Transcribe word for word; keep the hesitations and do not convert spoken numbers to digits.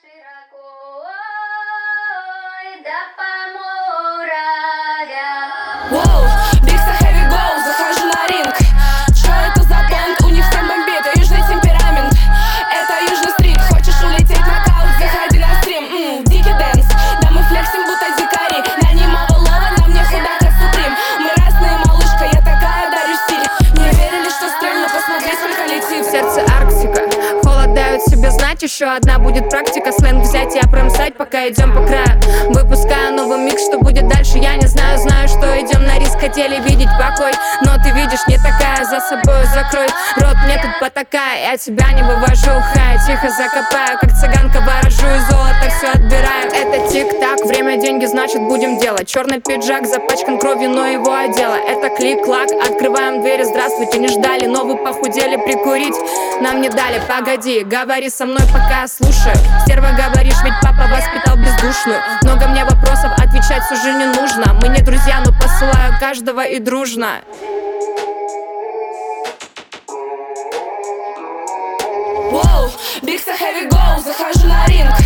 широко, ой, да по морям. Воу, big so heavy go, захожу на ринг. Чё это за понт? У них всем бомбит, южный темперамент. Это южный стрит, хочешь улететь на каут, заходи на стрим. Ммм, дикий дэнс, да мы флексим, будто дикари. На немого лова, на мне худак как суприм. Мы разные, малышка, я такая, дарю стиль. Не верили, что стрельну, посмотри, сколько летит. В сердце Арктика, холод дает себе знать. Еще одна будет практика, сленг взять и опромсать, пока идем по краю. Выпускаю новый микс, что будет дальше, я не знаю. Знаю, что идем на риск, хотели видеть покой, но ты видишь, не такая, за собой закрой рот, мне тут потакая. Я тебя не вывожу, хай, тихо закопаю, как цыганка ворожу и золото все отбираю. Это тик-так, время, деньги, значит будем делать. Черный пиджак запачкан кровью, но его одела. Это клик-клак, открываем двери, здравствуйте, не ждали, но вы похудели, прикурить нам не дали. Погоди, говори со мной, пока я слушаю. Стерва говоришь, ведь папа воспитал бездушную. Много мне вопросов, отвечать уже не нужно. Мы не друзья, но посылаю каждого и дружно. Воу, big so heavy go, захожу на ринг.